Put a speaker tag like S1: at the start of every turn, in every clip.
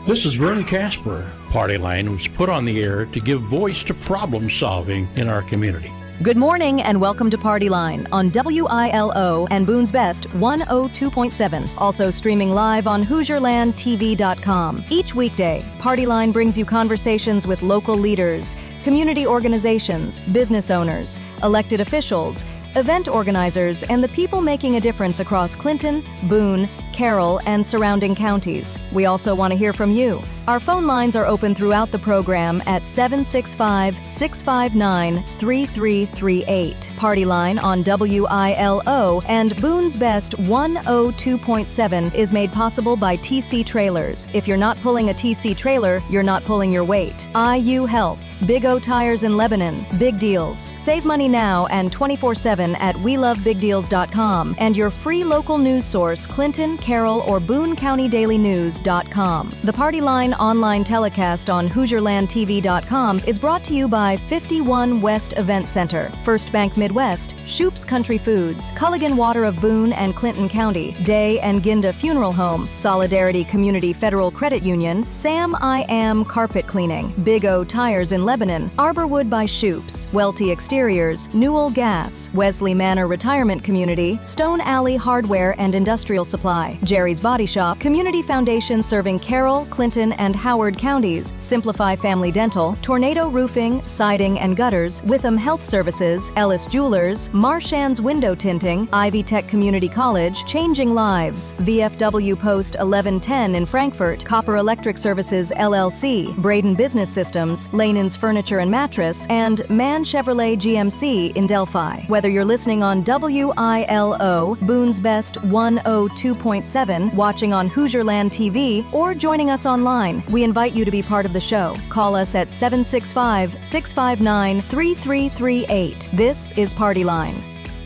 S1: This is Vernon Casper. Party Line was put on the air to give voice to problem solving in our community.
S2: Good morning and welcome to Party Line on WILO and Boone's Best 102.7. Also streaming live on HoosierlandTV.com. Each weekday, Party Line brings you conversations with local leaders, community organizations, business owners, elected officials, event organizers, and the people making a difference across Clinton, Boone, Carroll, and surrounding counties. We also want to hear from you. Our phone lines are open throughout the program at 765-659-3338. Party Line on WILO and Boone's Best 102.7 is made possible by TC Trailers. If you're not pulling a TC trailer, you're not pulling your weight. IU Health, Big O Tires in Lebanon, Big Deals. Save money now and 24/7 at WeLoveBigDeals.com and your free local news source, Clinton, Carroll, or Boone County Daily News.com. The Party Line online telecast on HoosierlandTV.com is brought to you by 51 West Event Center, First Bank Midwest, Shoop's Country Foods, Culligan Water of Boone and Clinton County, Day and Ginda Funeral Home, Solidarity Community Federal Credit Union, Sam I Am Carpet Cleaning, Big O Tires in Lebanon, Arborwood by Shoop's, Welty Exteriors, Newell Gas, Wesley Manor Retirement Community, Stone Alley Hardware and Industrial Supply, Jerry's Body Shop, Community Foundation serving Carroll, Clinton, and Howard counties, Simplify Family Dental, Tornado Roofing, Siding and Gutters, Witham Health Services, Ellis Jewelers, Marshan's Window Tinting, Ivy Tech Community College, Changing Lives, VFW Post 1110 in Frankfort, Copper Electric Services LLC, Braden Business Systems, Lanen's Furniture and Mattress, and Mann Chevrolet GMC in Delphi. Whether you're listening on WILO, Boone's Best 102.7, watching on Hoosierland TV, or joining us online, we invite you to be part of the show. Call us at 765-659-3338. This is Party Line.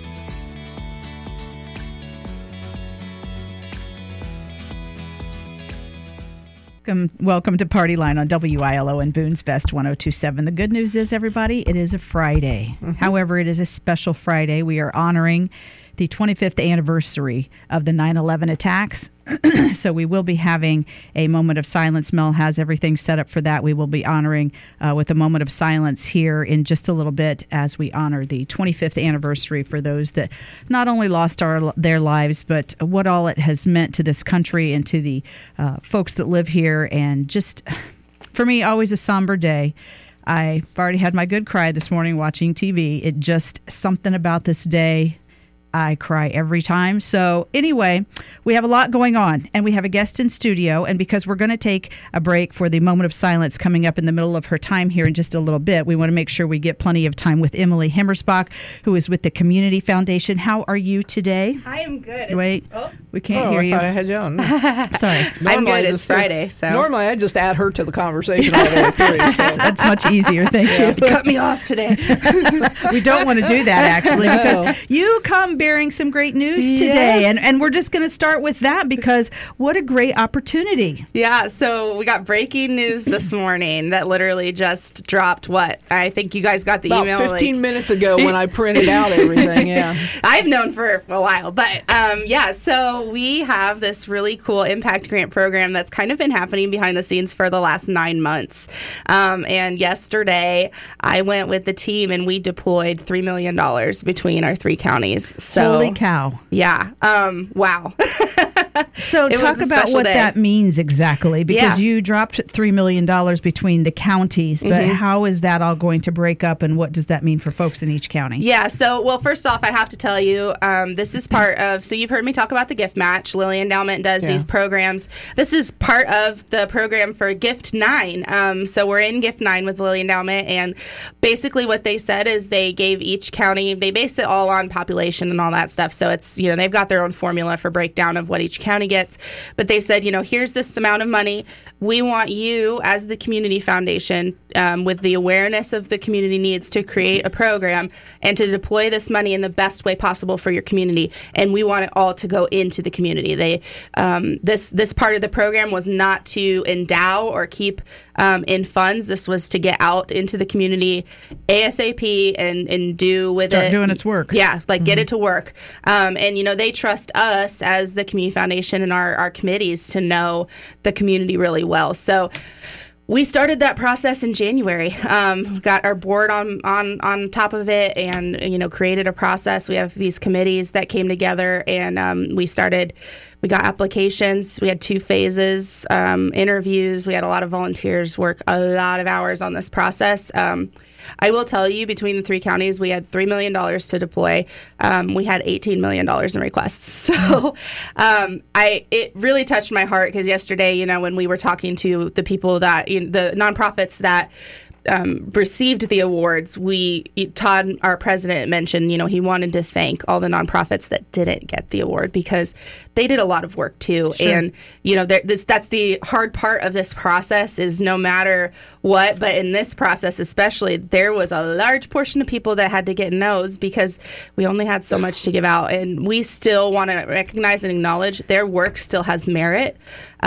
S3: Welcome to Party Line on WILO and Boone's Best 102.7. The good news is, everybody, it is a Friday. Mm-hmm. However, it is a special Friday. We are honoring the 25th anniversary of the 9/11 attacks. So we will be having a moment of silence. Mel has everything set up for that. We will be honoring with a moment of silence here in just a little bit as we honor the 25th anniversary for those that not only lost their lives, but what all it has meant to this country and to the folks that live here. And just, for me, always a somber day. I've already had my good cry this morning watching TV. It just, something about this day, I cry every time. So anyway, we have a lot going on, and we have a guest in studio. And because we're going to take a break for the moment of silence coming up in the middle of her time here in just a little bit, we want to make sure we get plenty of time with Emily Himmersbach, who is with the Community Foundation. How are you today?
S4: I am good.
S3: Wait, we can't hear you.
S5: I thought I had you on.
S3: Sorry.
S4: I'm good. It's Friday, so.
S5: Normally, I just add her to the conversation all the way through. So.
S3: That's much easier. Thank you.
S4: Cut me off today.
S3: We don't want to do that, actually, because you come bearing some great news today.
S4: Yes.
S3: And we're just going to start with that because what a great opportunity.
S4: Yeah, so we got breaking news this morning that literally just dropped. What? I think you guys got the
S5: About
S4: email
S5: 15 minutes ago when I printed out everything, yeah.
S4: I've known for a while, but so we have this really cool impact grant program that's kind of been happening behind the scenes for the last 9 months. And yesterday, I went with the team and we deployed $3 million between our 3 counties. So,
S3: holy cow.
S4: Yeah. Wow.
S3: So talk about what that means exactly, because you dropped $3 million between the counties, but how is that all going to break up, and what does that mean for folks in each county?
S4: Yeah, so, well, first off, I have to tell you, this is part of, so you've heard me talk about the gift match. Lilly Endowment does these programs. This is part of the program for Gift 9. So we're in Gift 9 with Lilly Endowment, and basically what they said is they gave each county, they based it all on population and all that stuff. So it's, they've got their own formula for breakdown of what each county gets. But they said, here's this amount of money. We want you, as the community foundation, with the awareness of the community needs, to create a program and to deploy this money in the best way possible for your community. And we want it all to go into the community. They this part of the program was not to endow or keep in funds. This was to get out into the community ASAP and do with
S3: Start doing its work.
S4: Yeah, get it to work. And they trust us as the Community Foundation coordination in our committees to know the community really well. So we started that process in January. Got our board on top of it, and created a process. We have these committees that came together, and we got applications. We had 2 phases, interviews. We had a lot of volunteers work a lot of hours on this process. I will tell you, between the 3 counties, we had $3 million to deploy. We had $18 million in requests. So it really touched my heart, because yesterday, when we were talking to the people that, the nonprofits that received the awards, Todd, our president, mentioned, he wanted to thank all the nonprofits that didn't get the award, because they did a lot of work too. Sure. And, that's the hard part of this process, is no matter what, but in this process especially, there was a large portion of people that had to get no's, because we only had so much to give out. And we still want to recognize and acknowledge their work still has merit.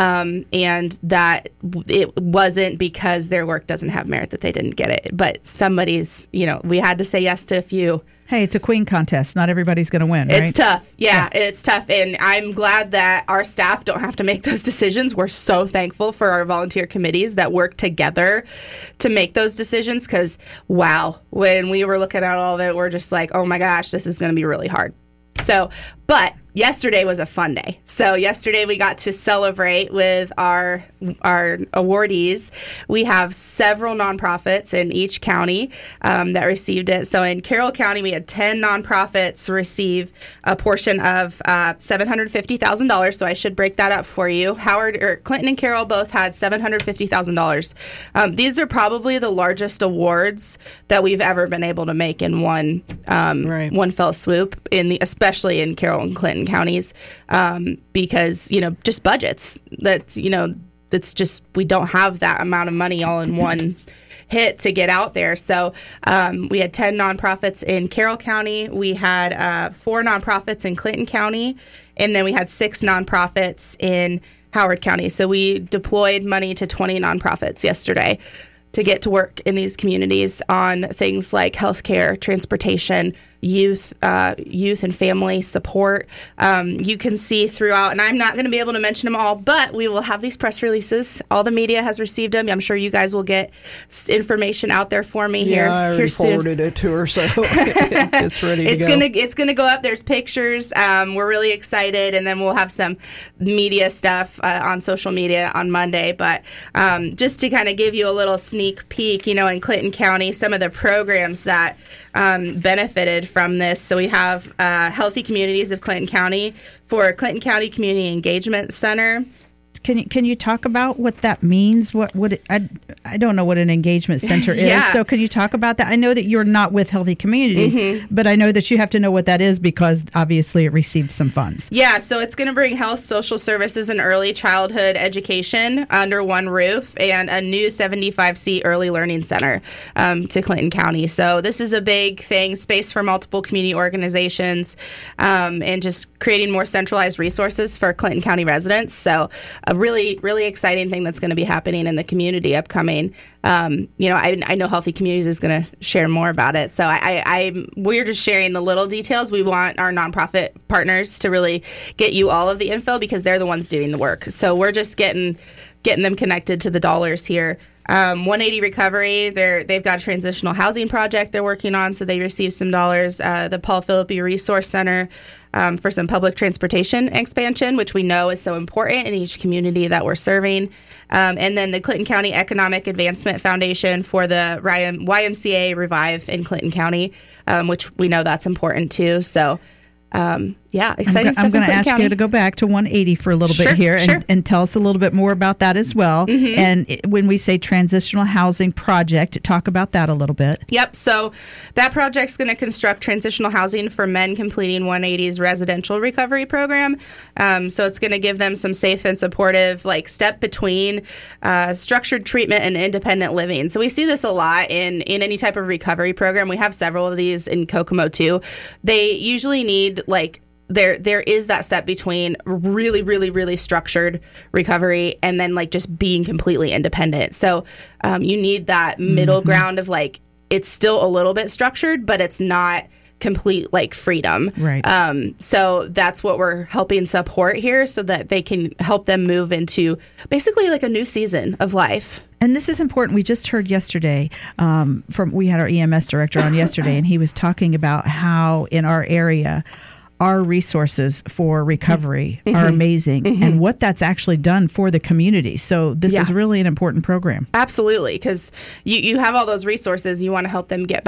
S4: And that it wasn't because their work doesn't have merit that they didn't get it. But somebody's, we had to say yes to a few.
S3: Hey, it's a queen contest. Not everybody's going to win, right?
S4: It's tough. Yeah, it's tough. And I'm glad that our staff don't have to make those decisions. We're so thankful for our volunteer committees that work together to make those decisions, because, wow, when we were looking at all of it, we're just like, oh my gosh, this is going to be really hard. So, but yesterday was a fun day. So yesterday we got to celebrate with our awardees. We have several nonprofits in each county that received it. So in Carroll County, we had 10 nonprofits receive a portion of $750,000. So I should break that up for you. Clinton and Carroll both had $750,000. These are probably the largest awards that we've ever been able to make in one fell swoop, especially in Carroll and Clinton counties, because just budgets. That's just, we don't have that amount of money all in one hit to get out there. So we had 10 nonprofits in Carroll County. We had 4 nonprofits in Clinton County, and then we had 6 nonprofits in Howard County. So we deployed money to 20 nonprofits yesterday to get to work in these communities on things like healthcare, transportation, youth and family support. You can see throughout, and I'm not going to be able to mention them all, but we will have these press releases. All the media has received them. I'm sure you guys will get information out there for me here.
S5: Yeah, I already forwarded it to her, so it's ready to go.
S4: It's going to go up. There's pictures. We're really excited, and then we'll have some media stuff on social media on Monday. But just to kind of give you a little sneak peek, in Clinton County, some of the programs that benefited from this. So we have Healthy Communities of Clinton County for Clinton County Community Engagement Center.
S3: Can you talk about what that means? I don't know what an engagement center is.
S4: Yeah.
S3: So can you talk about that? I know that you're not with Healthy Communities, but I know that you have to know what that is, because obviously it received some funds.
S4: Yeah, so it's going to bring health, social services, and early childhood education under one roof, and a new 75-seat early learning center to Clinton County. So this is a big thing, space for multiple community organizations, and just creating more centralized resources for Clinton County residents. So a really, really exciting thing that's going to be happening in the community upcoming. I know Healthy Communities is going to share more about it. So we're just sharing the little details. We want our nonprofit partners to really get you all of the info, because they're the ones doing the work. So we're just getting them connected to the dollars here. 180 Recovery, they've got a transitional housing project they're working on, so they received some dollars. The Paul Philippi Resource Center for some public transportation expansion, which we know is so important in each community that we're serving. And then the Clinton County Economic Advancement Foundation for the YMCA Revive in Clinton County, which we know that's important too. So exciting stuff.
S3: I'm going to ask
S4: County.
S3: you to go back to 180 for a little bit here and tell us a little bit more about that as well. Mm-hmm. And when we say transitional housing project, talk about that a little bit.
S4: Yep. So that project's going to construct transitional housing for men completing 180's residential recovery program. So it's going to give them some safe and supportive step between structured treatment and independent living. So we see this a lot in any type of recovery program. We have several of these in Kokomo too. They usually need there is that step between really, really, really structured recovery and then just being completely independent. So you need that middle ground of it's still a little bit structured, but it's not complete like freedom.
S3: Right.
S4: So that's what we're helping support here, so that they can help them move into basically like a new season of life.
S3: And this is important. We just heard yesterday we had our EMS director on yesterday, and he was talking about how in our area, our resources for recovery are amazing, and what that's actually done for the community. So this is really an important program.
S4: Absolutely, because you have all those resources. You want to help them get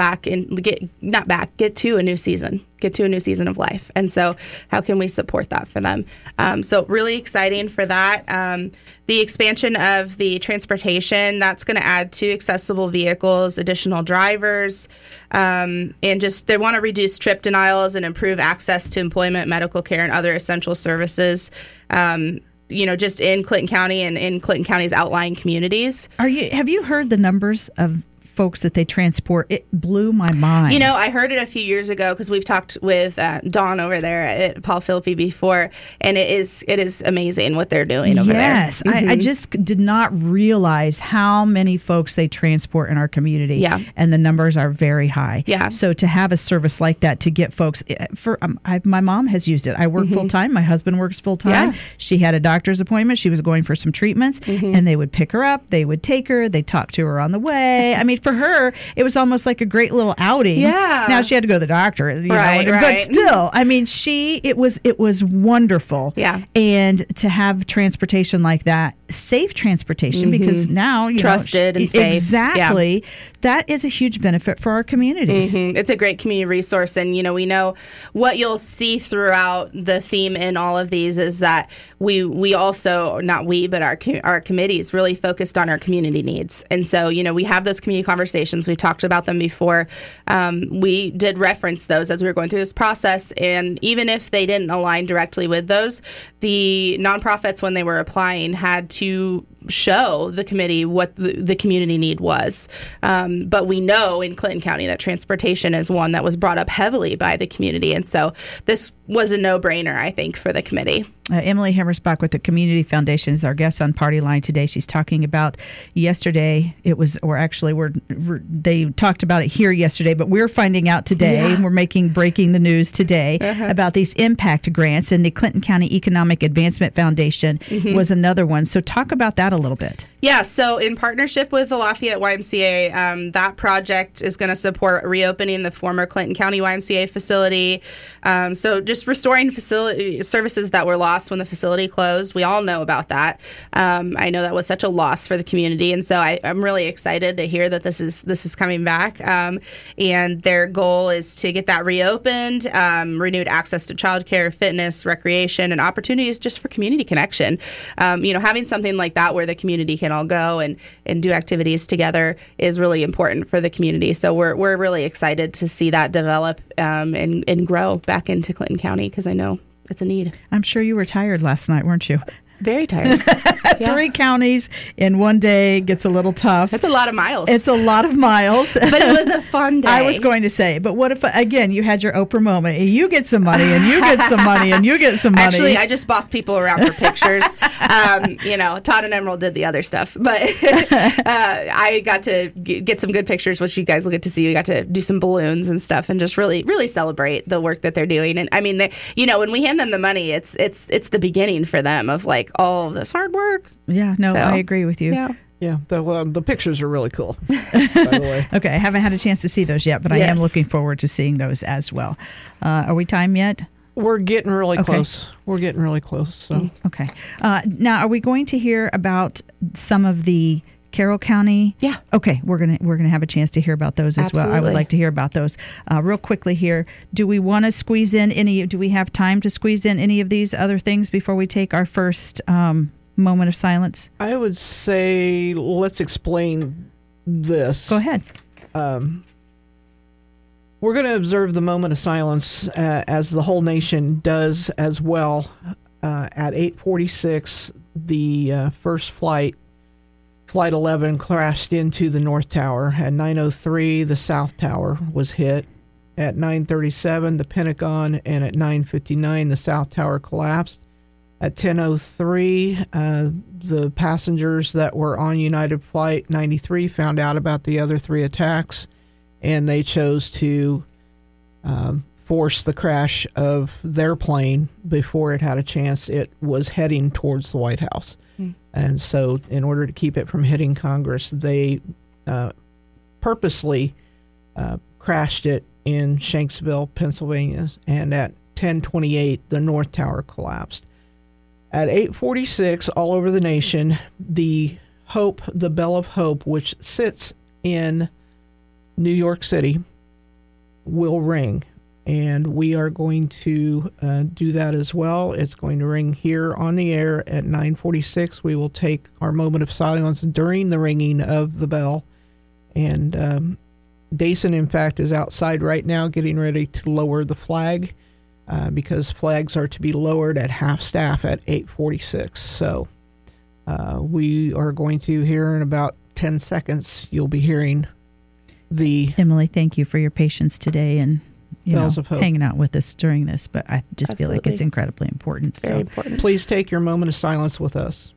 S4: to a new season. Get to a new season of life. And so how can we support that for them? So really exciting for that. The expansion of the transportation, that's going to add to accessible vehicles, additional drivers, and just they want to reduce trip denials and improve access to employment, medical care, and other essential services. Just in Clinton County and in Clinton County's outlying communities.
S3: Have you heard the numbers of folks that they transport? It blew my mind.
S4: I heard it a few years ago because we've talked with Dawn over there at Paul Philippi before, and it is amazing what they're doing over there.
S3: Yes, I just did not realize how many folks they transport in our community.
S4: Yeah.
S3: And the numbers are very high.
S4: Yeah.
S3: So to have a service like that to get folks, my mom has used it. I work full time. My husband works full time.
S4: Yeah.
S3: She had a doctor's appointment. She was going for some treatments, and they would pick her up. They would take her. They talk to her on the way. I mean, for her, it was almost like a great little outing.
S4: Yeah.
S3: Now she had to go to the doctor,
S4: Right.
S3: But still, I mean, it was wonderful.
S4: Yeah.
S3: And to have transportation like that, safe transportation, because now
S4: trusted and safe.
S3: Exactly.
S4: Yeah.
S3: That is a huge benefit for our community.
S4: It's a great community resource, and we know what you'll see throughout the theme in all of these is that we also, not we, but our committees really focused on our community needs. And so we have those community conversations. We've talked about them before. We did reference those as we were going through this process, and even if they didn't align directly with those, the nonprofits, when they were applying, had to show the committee what the community need was. But we know in Clinton County that transportation is one that was brought up heavily by the community. And so this was a no-brainer, I think, for the committee.
S3: Emily Hemmersbach with the Community Foundation is our guest on Party Line today. She's talking about yesterday. They talked about it here yesterday, but we're finding out today, and we're breaking the news today about these impact grants, and the Clinton County Economic Advancement Foundation was another one. So talk about that a little bit.
S4: Yeah, so in partnership with the Lafayette YMCA, that project is going to support reopening the former Clinton County YMCA facility. So just restoring facility services that were lost when the facility closed. We all know about that. I know that was such a loss for the community, and so I'm really excited to hear that this is coming back. And their goal is to get that reopened, renewed access to childcare, fitness, recreation, and opportunities just for community connection. Having something like that where the community can all go and do activities together is really important for the community. So we're really excited to see that develop and grow back into Clinton County, because I know it's a need.
S3: I'm sure you were tired last night, weren't you?
S4: Very tired.
S3: 3 counties in one day gets a little tough.
S4: That's a lot of miles.
S3: It's a lot of miles.
S4: But it was a fun day.
S3: I was going to say, but what if, again, you had your Oprah moment, and you get some money, and you get some money, and you get some money.
S4: Actually, I just bossed people around for pictures. Todd and Emerald did the other stuff. But I got to get some good pictures, which you guys will get to see. We got to do some balloons and stuff and just really, really celebrate the work that they're doing. And I mean, when we hand them the money, it's the beginning for them of like all of this hard work.
S3: Yeah, no, I agree with you.
S5: Yeah, the pictures are really cool, by the way.
S3: Okay, I haven't had a chance to see those yet, but I am looking forward to seeing those as well. Are we timed yet?
S5: We're getting really close. We're getting really close. So
S3: okay. Now, are we going to hear about some of the Carroll County?
S4: Yeah.
S3: Okay, we're gonna have a chance to hear about those as well. I would like to hear about those. Real quickly here, do we want to squeeze in do we have time to squeeze in any of these other things before we take our first moment of silence?
S5: I would say let's explain this.
S3: Go ahead.
S5: We're going to observe the moment of silence as the whole nation does as well. At 8:46, the first Flight 11 crashed into the North Tower. At 9:03, the South Tower was hit. At 9:37, the Pentagon, and at 9:59, the South Tower collapsed. At 10:03, the passengers that were on United Flight 93 found out about the other 3 attacks, and they chose to forced the crash of their plane before it had a chance. It was heading towards the White House. And so in order to keep it from hitting Congress, they purposely crashed it in Shanksville, Pennsylvania, and at 10:28, the North Tower collapsed. At 8:46, all over the nation, the Bell of Hope, which sits in New York City, will ring. And we are going to do that as well. It's going to ring here on the air at 9:46. We will take our moment of silence during the ringing of the bell. And Dason, in fact, is outside right now getting ready to lower the flag because flags are to be lowered at half-staff at 8:46. So we are going to hear in about 10 seconds, you'll be hearing the...
S3: Emily, thank you for your patience today and
S5: Bells of Hope.
S3: Hanging out with us during this, but I just feel like
S4: Absolutely.
S3: it's incredibly important.
S4: Very important.
S5: Please take your moment of silence with us.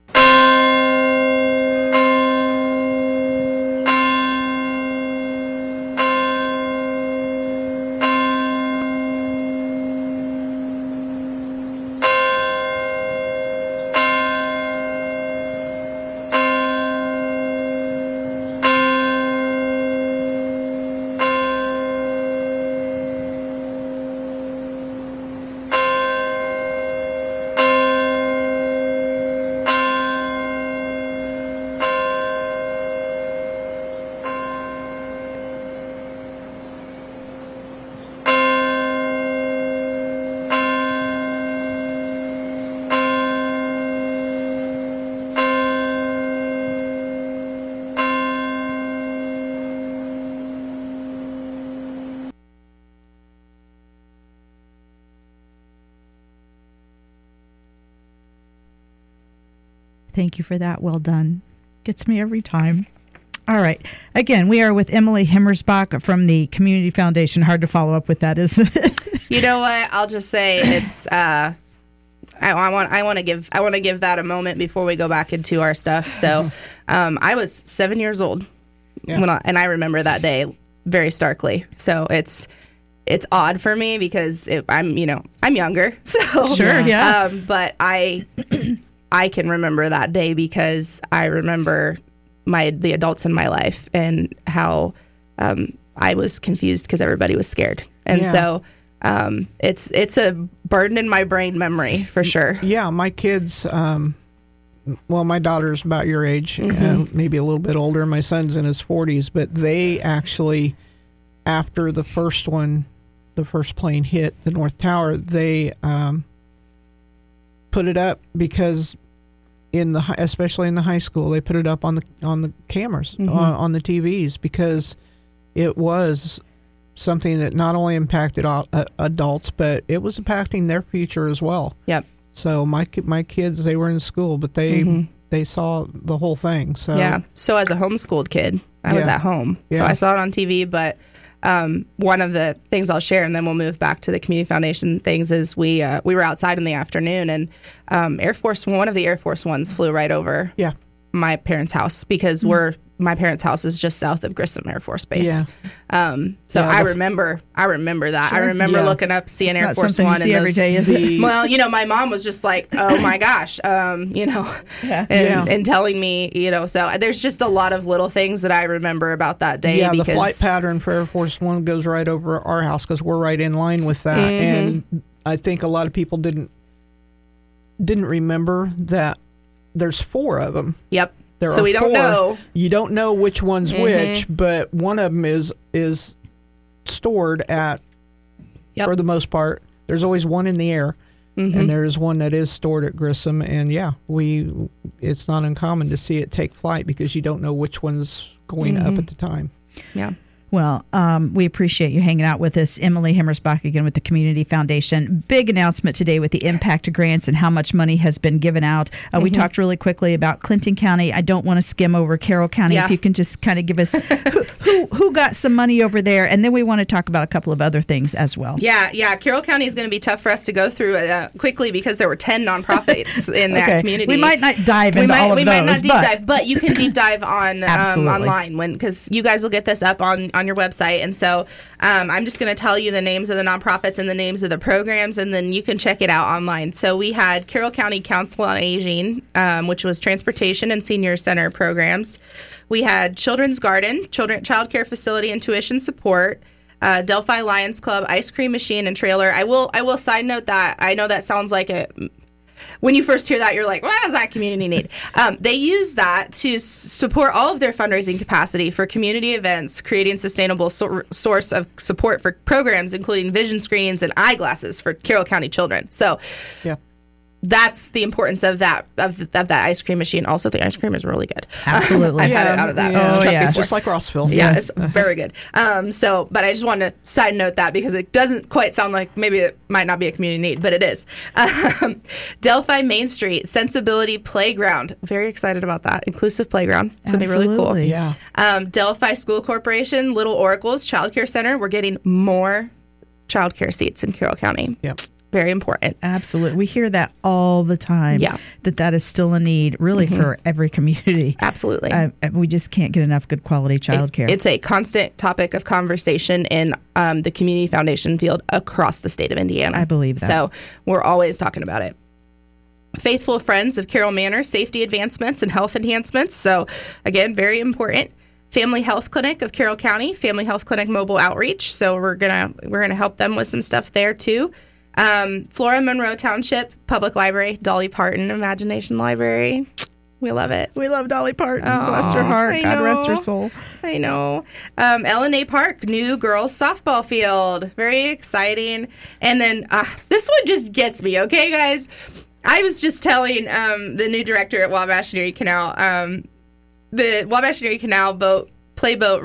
S3: Thank you for that. Well done. Gets me every time. All right. Again, we are with Emily Himmersbach from the Community Foundation. Hard to follow up with that, isn't it?
S4: You know what? I'll just say it's. I want to give that a moment before we go back into our stuff. So, I was 7 years old, and I remember that day very starkly. So it's odd for me because I'm younger. So
S3: Sure, yeah.
S4: But I can remember that day because I remember the adults in my life and how I was confused because everybody was scared. And so it's a burden in my brain memory for sure.
S5: Yeah, my kids, my daughter's about your age, maybe a little bit older. My son's in his 40s, but they actually, after the first plane hit the North Tower, they put it up because especially in the high school, they put it up on the cameras, on the TVs, because it was something that not only impacted adults, but it was impacting their future as well.
S4: Yep.
S5: So my kids, they were in school, but they saw the whole thing. So
S4: yeah. So as a homeschooled kid, I was at home, so I saw it on TV. But one of the things I'll share, and then we'll move back to the Community Foundation things, is we were outside in the afternoon, and one of the Air Force Ones flew right over my parents' house because my parents' house is just south of Grissom Air Force Base. I remember that. Sure. I remember looking up, seeing Air Force One,
S3: you see every day, is it?
S4: Well, my mom was just like, "Oh my gosh," and telling me, So there's just a lot of little things that I remember about that day.
S5: Yeah,
S4: because
S5: the flight pattern for Air Force One goes right over our house because we're right in line with that, and I think a lot of people didn't remember that there's 4 of them.
S4: Yep.
S5: So
S4: we don't know.
S5: You don't know which one's which, but one of them is stored at, for the most part, there's always one in the air, and there's one that is stored at Grissom. And it's not uncommon to see it take flight because you don't know which one's going up at the time.
S4: Yeah.
S3: Well, we appreciate you hanging out with us. Emily Himmersbach again with the Community Foundation. Big announcement today with the impact grants and how much money has been given out. We talked really quickly about Clinton County. I don't want to skim over Carroll County. If you can just kind of give us who got some money over there, and then we want to talk about a couple of other things as well.
S4: Yeah. Carroll County is going to be tough for us to go through quickly because there were 10 nonprofits in that community.
S3: We might not dive into all of those.
S4: We might not deep dive, but you can deep dive on online because you guys will get this up on on your website. And so I'm just going to tell you the names of the nonprofits and the names of the programs, and then you can check it out online. So we had Carroll County Council on Aging, which was transportation and senior center programs. We had Children's Garden, Child Care Facility and Tuition Support, Delphi Lions Club, Ice Cream Machine and Trailer. I will side note that I know that sounds like a... When you first hear that, you're like, what does that community need? They use that to support all of their fundraising capacity for community events, creating sustainable source of support for programs, including vision screens and eyeglasses for Carroll County children. So that's the importance of that ice cream machine. Also, the ice cream is really good.
S3: Absolutely.
S4: I've had it out of that.
S5: Yeah. Just like Rossville.
S4: Yeah, it's very good. But I just wanted to side note that because it doesn't quite sound like maybe it might not be a community need, but it is. Delphi Main Street, Sensibility Playground. Very excited about that. Inclusive playground. It's going to be really cool.
S5: Yeah.
S4: Delphi School Corporation, Little Oracles Child Care Center. We're getting more child care seats in Carroll County.
S5: Yep.
S4: Very important.
S3: Absolutely. We hear that all the time.
S4: Yeah.
S3: That is still a need, really, for every community.
S4: Absolutely.
S3: We just can't get enough good quality child care.
S4: It's a constant topic of conversation in the community foundation field across the state of Indiana.
S3: I believe that.
S4: So we're always talking about it. Faithful Friends of Carroll Manor, safety advancements and health enhancements. So, again, very important. Family Health Clinic of Carroll County, Family Health Clinic mobile outreach. So we're gonna help them with some stuff there too. Flora Monroe Township Public Library, Dolly Parton Imagination Library. We love it.
S3: We love Dolly Parton. Bless her heart. God rest her soul.
S4: I know. LNA Park, new girls softball field. Very exciting. And then this one just gets me, okay, guys? I was just telling the new director at Wabash and Erie Canal, the Wabash and Erie Canal playboat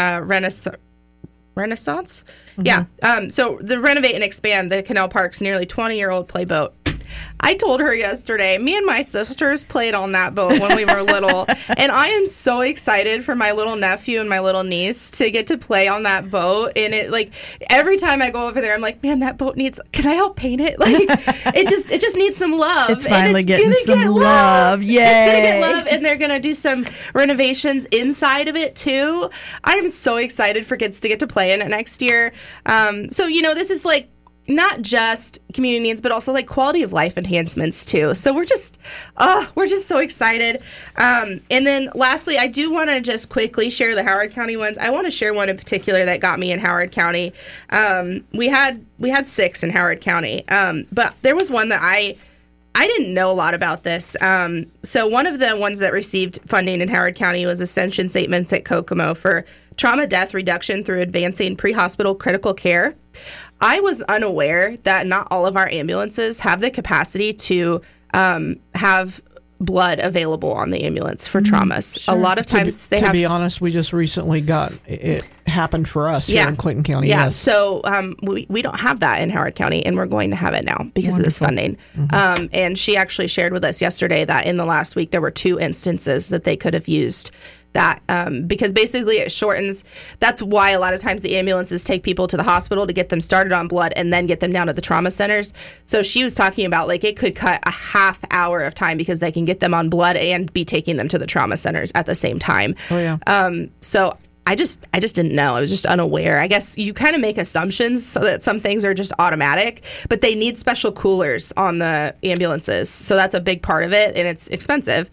S4: Renaissance? Mm-hmm. Yeah. So the renovate and expand the Canal Park's nearly 20-year-old playboat. I told her yesterday, me and my sisters played on that boat when we were little, and I am so excited for my little nephew and my little niece to get to play on that boat. And it, like, every time I go over there, I'm like, man, that boat needs, can I help paint it? Like, it just needs some love.
S3: It's finally
S4: and
S3: getting some love. Yay.
S4: It's going to get love, and they're going to do some renovations inside of it, too. I am so excited for kids to get to play in it next year. So, this is like, not just community needs, but also like quality of life enhancements too. So we're just so excited. And then lastly, I do want to just quickly share the Howard County ones. I want to share one in particular that got me in Howard County. We had 6 in Howard County, but there was one that I didn't know a lot about this. So one of the ones that received funding in Howard County was Ascension St. Vincent Kokomo for trauma death reduction through advancing pre-hospital critical care. I was unaware that not all of our ambulances have the capacity to have blood available on the ambulance for traumas. Sure. A lot of times
S5: to be honest, we just recently got it happened for us here in Clinton County.
S4: Yeah,
S5: yes.
S4: So we don't have that in Howard County, and we're going to have it now because of this funding. Mm-hmm. And she actually shared with us yesterday that in the last week there were 2 instances that they could have used that because basically it shortens. That's why a lot of times the ambulances take people to the hospital to get them started on blood and then get them down to the trauma centers. So she was talking about like it could cut a half hour of time because they can get them on blood and be taking them to the trauma centers at the same time.
S5: Oh yeah.
S4: So I just didn't know. I was just unaware. I guess you kind of make assumptions so that some things are just automatic, but they need special coolers on the ambulances. So that's a big part of it, and it's expensive.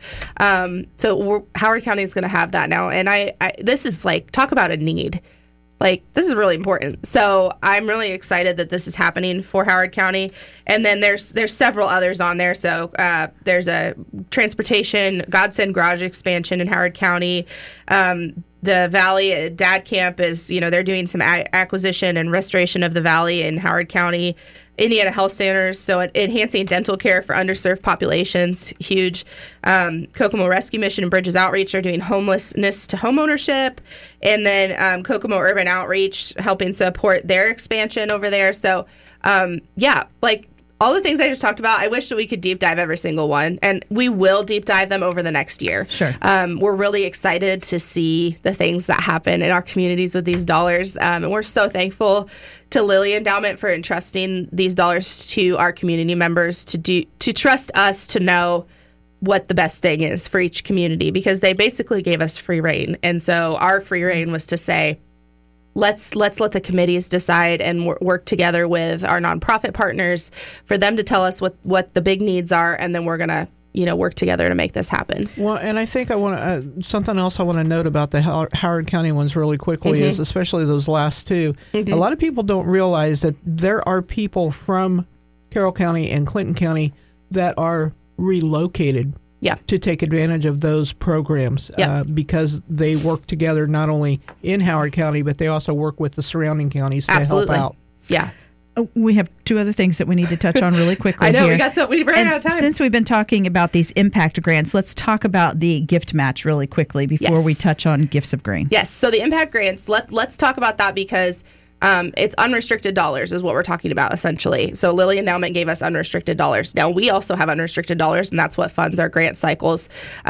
S4: So Howard County is going to have that now. And I this is like, talk about a need. Like, this is really important. So I'm really excited that this is happening for Howard County. And then there's several others on there. So there's a transportation Godsend garage expansion in Howard County. The Valley Dad Camp is, they're doing some acquisition and restoration of the Valley in Howard County. Indiana Health Centers, so enhancing dental care for underserved populations, huge. Kokomo Rescue Mission and Bridges Outreach are doing homelessness to homeownership. And then Kokomo Urban Outreach helping support their expansion over there. So, like all the things I just talked about, I wish that we could deep dive every single one. And we will deep dive them over the next year.
S3: Sure.
S4: We're really excited to see the things that happen in our communities with these dollars. And we're so thankful to Lilly Endowment for entrusting these dollars to our community members to trust us to know what the best thing is for each community, because they basically gave us free reign. And so our free reign was to say, let's let the committees decide and work together with our nonprofit partners for them to tell us what the big needs are, and then we're going to work together to make this happen.
S5: Well, and I think I want to something else I want to note about the Howard County ones really quickly is especially those last two. A lot of people don't realize that there are people from Carroll County and Clinton County that are relocated to take advantage of those programs because they work together not only in Howard County, but they also work with the surrounding counties to help out.
S4: Yeah.
S3: We have two other things that we need to touch on really quickly.
S4: I know,
S3: here.
S4: we ran out of time.
S3: Since we've been talking about these impact grants, let's talk about the gift match really quickly before we touch on Gifts of Grain.
S4: Yes, so the impact grants, let's talk about that because it's unrestricted dollars is what we're talking about essentially. So Lilly Endowment gave us unrestricted dollars. Now we also have unrestricted dollars, and that's what funds our grant cycles.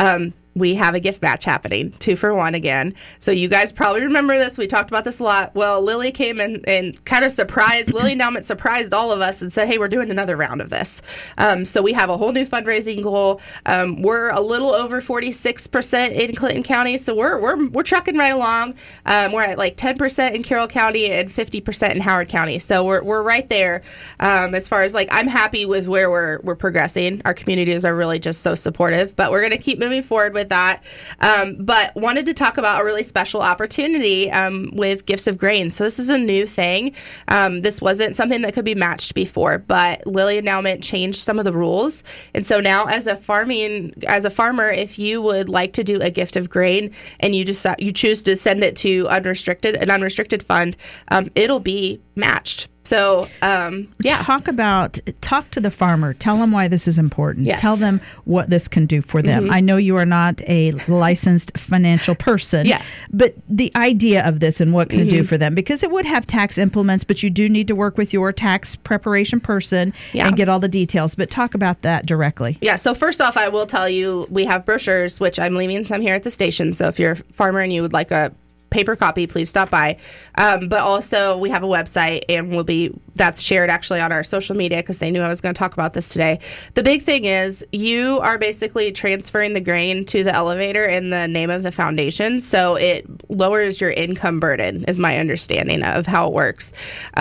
S4: We have a gift match happening, 2-for-1 again. So you guys probably remember this. We talked about this a lot. Well, Lilly came and kind of surprised, Lilly Endowment surprised all of us and said, hey, we're doing another round of this. So we have a whole new fundraising goal. We're a little over 46% in Clinton County, so we're trucking right along. We're at like 10% in Carroll County and 50% in Howard County. So we're right there as far as like I'm happy with where we're progressing. Our communities are really just so supportive, but we're going to keep moving forward with that. But wanted to talk about a really special opportunity with Gifts of Grain. So this is a new thing. This wasn't something that could be matched before, but Lilly Endowment changed some of the rules. And so now as a farmer, if you would like to do a gift of grain and you choose to send it to an unrestricted fund, it'll be matched. So,
S3: talk to the farmer. Tell them why this is important.
S4: Yes.
S3: Tell them what this can do for them. I know you are not a licensed financial person, but the idea of this and what can it do for them, because it would have tax implements, but you do need to work with your tax preparation person and get all the details. But talk about that directly.
S4: Yeah, so first off, I will tell you, we have brochures, which I'm leaving some here at the station. So if you're a farmer and you would like a paper copy, please stop by. But also we have a website, and that's shared actually on our social media because they knew I was going to talk about this today. The big thing is you are basically transferring the grain to the elevator in the name of the foundation, so it lowers your income burden, is my understanding of how it works.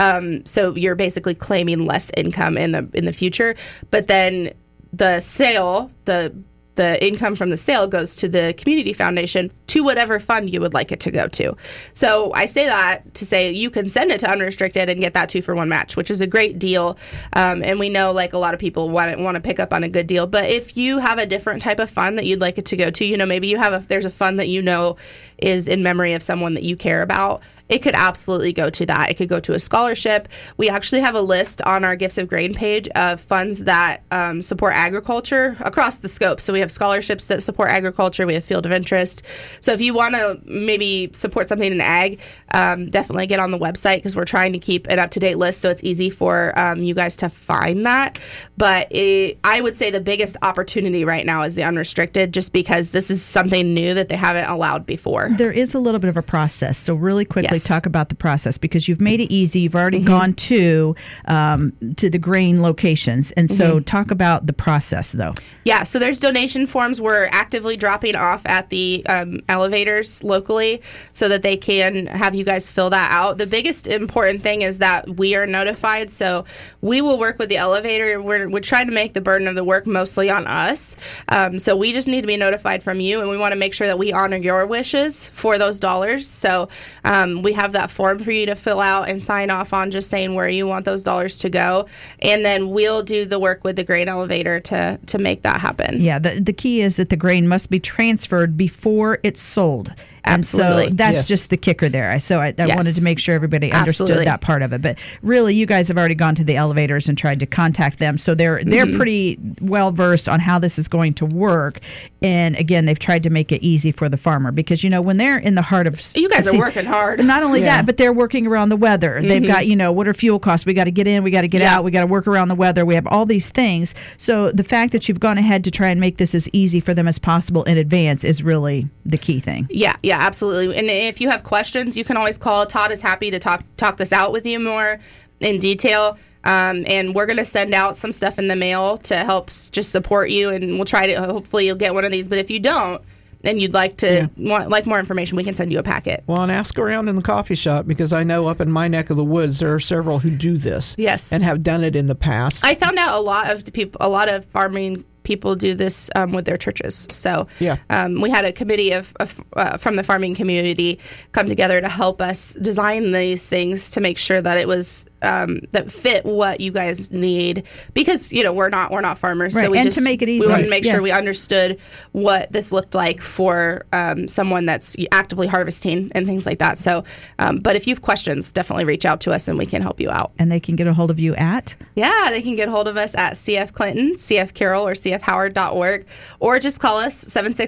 S4: So you're basically claiming less income in the future, but then the sale, the income from the sale goes to the community foundation, to whatever fund you would like it to go to. So I say that to say you can send it to unrestricted and get that 2-for-1 match, which is a great deal. And we know like a lot of people want to pick up on a good deal. But if you have a different type of fund that you'd like it to go to, maybe there's a fund that is in memory of someone that you care about, it could absolutely go to that. It could go to a scholarship. We actually have a list on our Gifts of Grain page of funds that support agriculture across the scope. So we have scholarships that support agriculture. We have field of interest. So if you want to maybe support something in ag, definitely get on the website because we're trying to keep an up-to-date list so it's easy for you guys to find that. But I would say the biggest opportunity right now is the unrestricted, just because this is something new that they haven't allowed before.
S3: There is a little bit of a process. So really quickly, talk about the process, because you've made it easy. You've already gone to the grain locations. And so talk about the process, though.
S4: Yeah, so there's donation forms we're actively dropping off at the elevators locally so that they can have you guys fill that out. The biggest important thing is that we are notified. So we will work with the elevator. We're trying to make the burden of the work mostly on us. So we just need to be notified from you, and we want to make sure that we honor your wishes for those dollars. So we have that form for you to fill out and sign off on, just saying where you want those dollars to go. And then we'll do the work with the grain elevator to make that happen.
S3: Yeah, the key is that the grain must be transferred before it's sold.
S4: Absolutely.
S3: And so that's just the kicker there. So I wanted to make sure everybody understood that part of it. But really, you guys have already gone to the elevators and tried to contact them. So they're pretty well versed on how this is going to work. And again, they've tried to make it easy for the farmer because, when they're in the heart of...
S4: You guys are working hard.
S3: Not only that, but they're working around the weather. They've got, what are fuel costs? We got to get in, we got to get out, we got to work around the weather. We have all these things. So the fact that you've gone ahead to try and make this as easy for them as possible in advance is really the key thing.
S4: Yeah, absolutely. And if you have questions, you can always call. Todd is happy to talk this out with you more in detail. And we're going to send out some stuff in the mail to help just support you. And we'll try to, hopefully you'll get one of these. But if you don't, and you'd like to want more information, we can send you a packet.
S5: Well, and ask around in the coffee shop, because I know up in my neck of the woods there are several who do this.
S4: Yes.
S5: And have done it in the past.
S4: I found out a lot of farming people do this with their churches. So we had a committee of from the farming community come together to help us design these things to make sure that it was that fit what you guys need, because we're not farmers,
S3: right.
S4: So
S3: and to make it easy,
S4: we wanted to make sure we understood what this looked like for someone that's actively harvesting and things like that. So, but if you have questions, definitely reach out to us and we can help you out.
S3: And they can get a hold of you at?
S4: Yeah, they can get a hold of us at CF Clinton, CF Carroll, or CFHoward.org, or just call us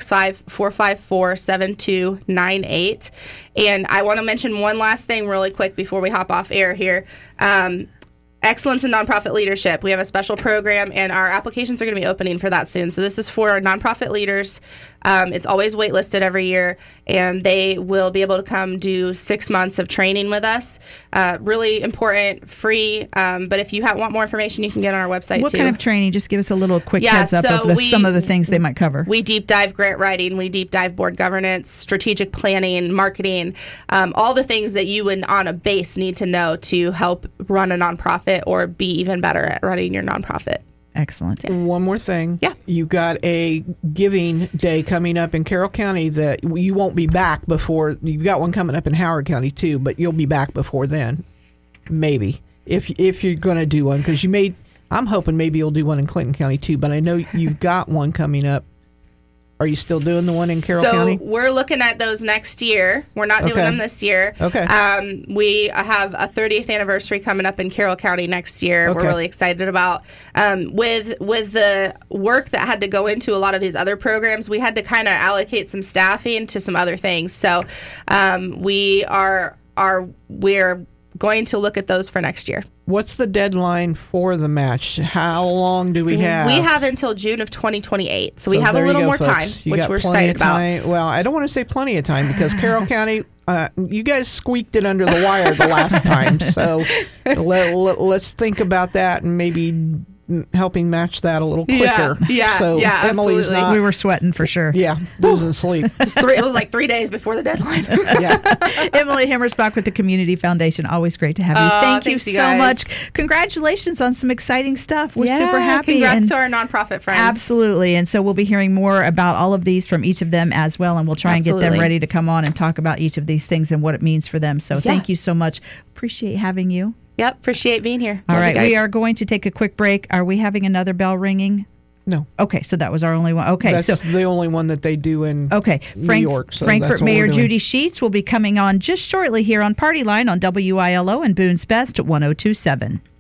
S4: 765-454-7298. And I want to mention one last thing really quick before we hop off air here. Excellence in Nonprofit Leadership. We have a special program, and our applications are going to be opening for that soon. So this is for our nonprofit leaders. It's always waitlisted every year, and they will be able to come do 6 months of training with us. Really important, free. But if you want more information, you can get on our website
S3: What
S4: too.
S3: kind of training? Just give us a little quick heads up of some of the things they might cover.
S4: We deep dive grant writing. We deep dive board governance, strategic planning, marketing, all the things that you would on a base need to know to help run a nonprofit or be even better at running your nonprofit.
S3: Excellent.
S5: One more thing.
S4: Yeah.
S5: You got a giving day coming up in Carroll County that you won't be back before. You've got one coming up in Howard County too, but you'll be back before then. Maybe. If you're going to do one, because I'm hoping maybe you'll do one in Clinton County too, but I know you've got one coming up. Are you still doing the one in Carroll County?
S4: So we're looking at those next year. We're not doing them this year.
S5: Okay.
S4: We have a 30th anniversary coming up in Carroll County next year.
S5: Okay.
S4: We're really excited about. With the work that had to go into a lot of these other programs, we had to kind of allocate some staffing to some other things. So we're going to look at those for next year.
S5: What's the deadline for the match? How long do we have?
S4: We have until June of 2028, so we have a little more time, which we're excited about.
S5: Well, I don't want to say plenty of time, because Carroll County, you guys squeaked it under the wire the last time, so let's think about that and maybe helping match that a little quicker.
S4: Yeah,
S5: so Emily's
S4: absolutely.
S5: not.
S3: We were sweating for sure.
S5: Yeah, losing sleep.
S4: It was like 3 days before the deadline.
S5: Yeah.
S3: Emily Hammersbach with the Community Foundation. Always great to have you. Thank you so much. Congratulations on some exciting stuff. We're super happy.
S4: Congrats to our nonprofit friends.
S3: Absolutely. And so we'll be hearing more about all of these from each of them as well. And we'll try and get them ready to come on and talk about each of these things and what it means for them. So thank you so much. Appreciate having you.
S4: Yep. Appreciate being here.
S3: All right. We are going to take a quick break. Are we having another bell ringing?
S5: No.
S3: Okay, so that was our only one. Okay,
S5: that's the only one that they do in New York. So
S3: Frankfort Mayor Judy Sheets will be coming on just shortly here on Party Line on WILO and Boone's Best at 102.7.